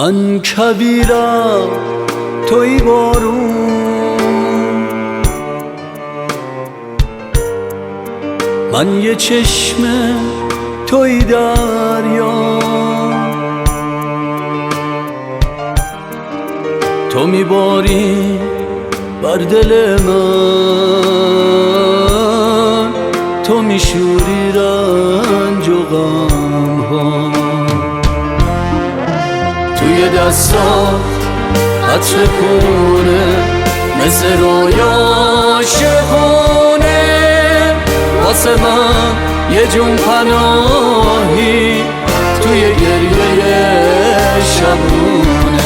من کویرم توی بارون، من یه چشمه توی دریا، تو میباری بر دل من، تو میشوری رنج و غم ها. توی دستات عطر کونه مثل رویا شبونه، واسه من یه جون پناهی توی گریه شبونه.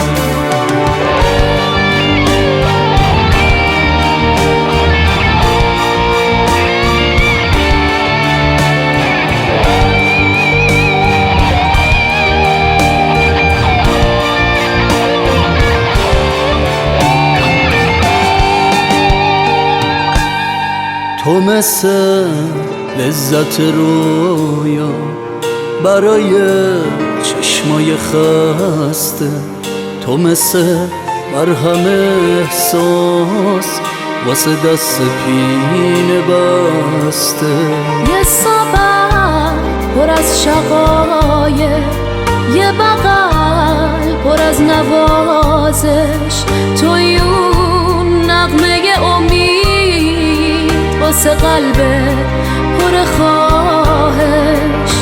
تو مثل لذت رویا برای چشمای خسته، تو مثل مرهم احساس واسه دست پینه بسته. یه سبب پر از شقایق، یه بغل پر از نوازش، توی اون نغمه امید واسه قلب پر خواهش.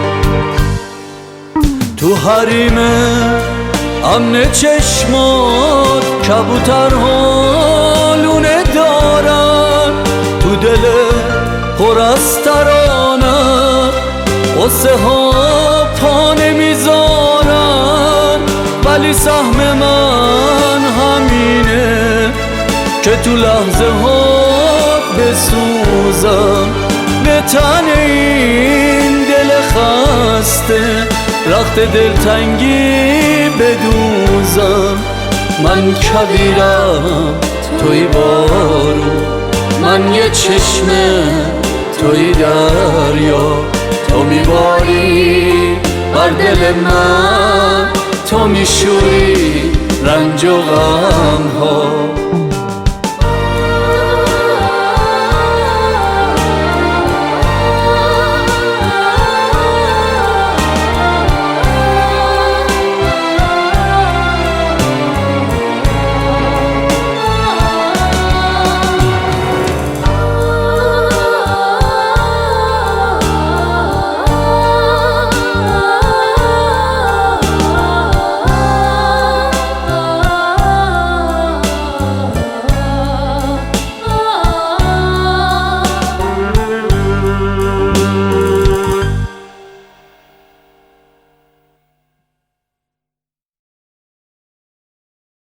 تو حریم امن چشمات کبوترها لونه دارن، تو دل پر از ترانت قصه ها پا نمیذارن، ولی سهم من همینه که تو لحظه ها بسوزم، به تن این دل خسته رخت دلتنگی بدوزم. من کویرم توی بارون، من یه چشمه توی دریا، تو میباری بر دل من، تو میشوری رنج و غم ها.